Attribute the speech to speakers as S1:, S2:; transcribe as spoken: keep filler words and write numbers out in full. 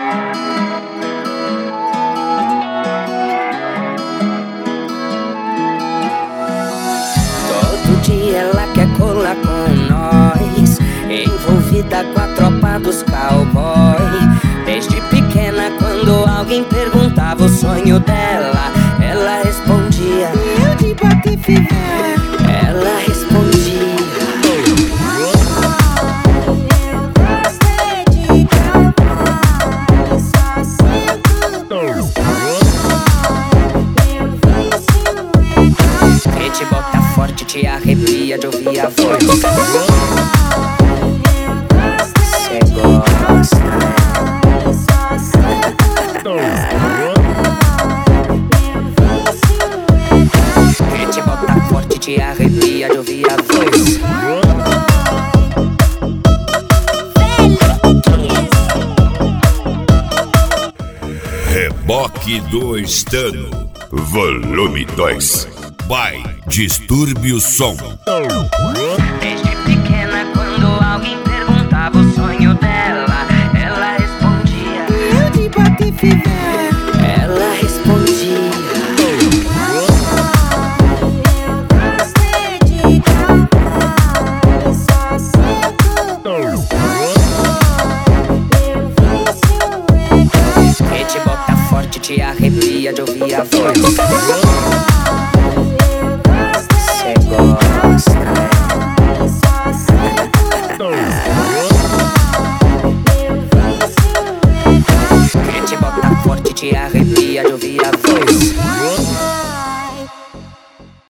S1: Todo dia ela quer colar com nós, envolvida com a tropa dos cowboy. Desde pequena, quando alguém perguntava o sonho dela, ela respondia: eu de Patife Velho. Ela respondia: que te bota forte, te arrepia de ouvir a voz. Cê gosta, que te bota forte, te arrepia de ouvir a voz.
S2: Reboque do Estano, volume dois. By Distúrbio Som.
S1: Desde pequena, quando alguém perguntava o sonho dela, ela respondia: eu de Patife Velho. Ela respondia: que te bota forte, te arrepia de ouvir a voz. Cê gosta, que te bota forte, te arrepia.